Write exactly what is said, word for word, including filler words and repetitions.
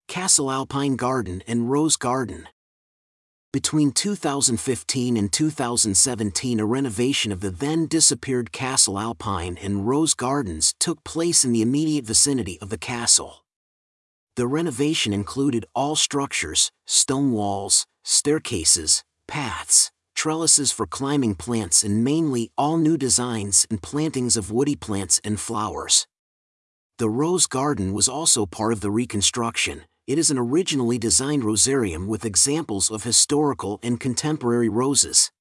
Castle Alpine Garden and Rose Garden. Between two thousand fifteen and two thousand seventeen, a renovation of the then-disappeared Castle Alpine and Rose Gardens took place in the immediate vicinity of the castle. The renovation included all structures, stone walls, staircases, paths, trellises for climbing plants, and mainly all new designs and plantings of woody plants and flowers. The Rose Garden was also part of the reconstruction. It is an originally designed rosarium with examples of historical and contemporary roses.